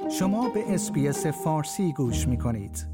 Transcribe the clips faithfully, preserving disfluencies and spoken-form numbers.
شما به اس‌بی‌اس فارسی گوش می‌کنید.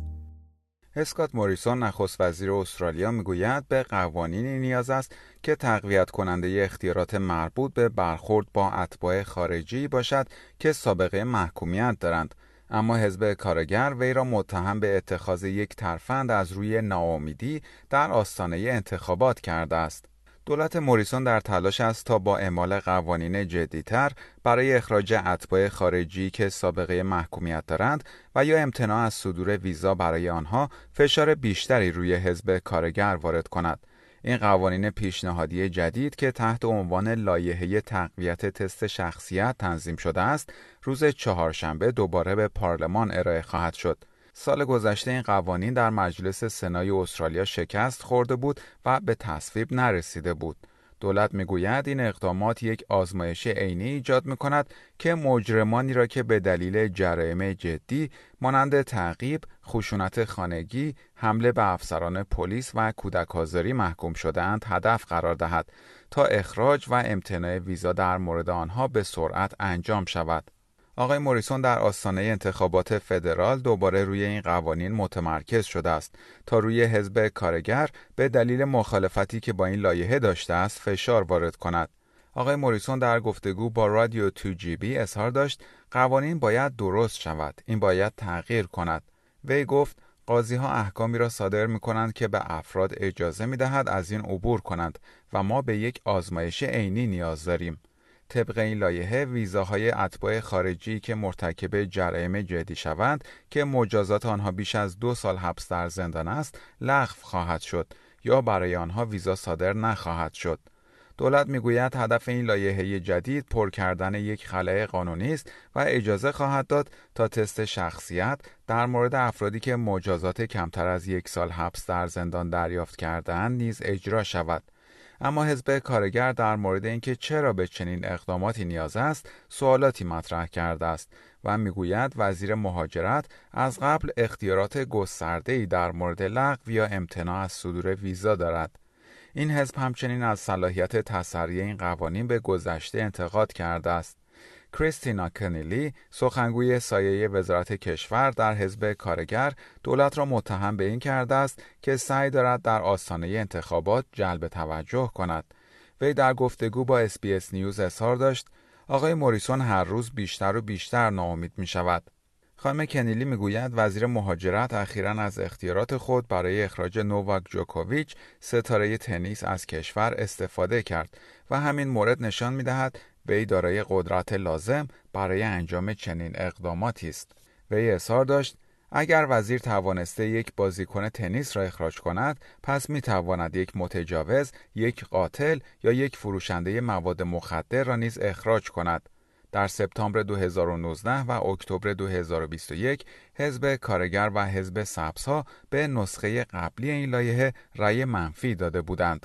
اسکات موریسون نخست وزیر استرالیا میگوید به قوانینی نیاز است که تقویت کننده اختیارات مربوط به برخورد با اتباع خارجی باشد که سابقه محکومیت دارند، اما حزب کارگر وی را متهم به اتخاذ یک ترفند از روی ناامیدی در آستانه انتخابات کرده است. دولت موریسون در تلاش است تا با اعمال قوانین جدی‌تر برای اخراج اتباع خارجی که سابقه محکومیت دارند و یا امتناع از صدور ویزا برای آنها فشار بیشتری روی حزب کارگر وارد کند. این قوانین پیشنهادی جدید که تحت عنوان لایحه تقویت تست شخصیت تنظیم شده است، روز چهارشنبه دوباره به پارلمان ارائه خواهد شد. سال گذشته این قوانین در مجلس سنای استرالیا شکست خورده بود و به تصویب نرسیده بود. دولت میگوید این اقدامات یک آزمایش عینی ایجاد میکند که مجرمانی را که به دلیل جرایم جدی مانند تعقیب، خشونت خانگی، حمله به افسران پلیس و کودک آزاری محکوم شده‌اند هدف قرار دهد تا اخراج و امتناع ویزا در مورد آنها به سرعت انجام شود. آقای موریسون در آستانه انتخابات فدرال دوباره روی این قوانین متمرکز شده است تا روی حزب کارگر به دلیل مخالفتی که با این لایحه داشته است فشار وارد کند. آقای موریسون در گفتگو با رادیو دو جی بی اظهار داشت قوانین باید درست شود، این باید تغییر کند. وی گفت قاضی ها احکامی را صادر می کنند که به افراد اجازه می دهد از این عبور کنند و ما به یک آزمایش عینی نیاز داریم. طبق این لایحه ویزاهای اتباع خارجی که مرتکب جرایم جدی شوند که مجازات آنها بیش از دو سال حبس در زندان است لغو خواهد شد یا برای آنها ویزا صادر نخواهد شد. دولت میگوید هدف این لایحه جدید پر کردن یک خلأ قانونی است و اجازه خواهد داد تا تست شخصیت در مورد افرادی که مجازات کمتر از یک سال حبس در زندان دریافت کرده‌اند نیز اجرا شود. اما حزب کارگر در مورد اینکه چرا به چنین اقداماتی نیاز است سوالاتی مطرح کرده است و میگوید وزیر مهاجرت از قبل اختیارات گسترده‌ای در مورد لغو یا امتناع از صدور ویزا دارد. این حزب همچنین از صلاحیت تسری این قوانین به گذشته انتقاد کرده است. کریستینا کنیلی، سخنگوی سایه وزارت کشور در حزب کارگر، دولت را متهم به این کرده است که سعی دارد در آستانه انتخابات جلب توجه کند. وی در گفتگو با اس بی اس نیوز اظهار داشت آقای موریسون هر روز بیشتر و بیشتر ناامید می شود. خانم کنیلی میگوید وزیر مهاجرت اخیراً از اختیارات خود برای اخراج نوواک جوکوویچ ستاره تنیس از کشور استفاده کرد و همین مورد نشان می‌دهد وی دارای قدرت لازم برای انجام چنین اقداماتی است. وی اظهار داشت اگر وزیر توانسته یک بازیکن تنیس را اخراج کند، پس می‌تواند یک متجاوز، یک قاتل یا یک فروشنده مواد مخدر را نیز اخراج کند. در سپتامبر دو هزار و نوزده و اکتبر دو هزار و بیست و یک حزب کارگر و حزب سبزها به نسخه قبلی این لایحه رأی منفی داده بودند.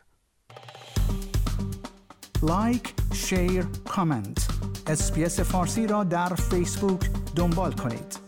لایک، شیر، کامنت. اس‌بی‌اس فارسی را در فیسبوک دنبال کنید.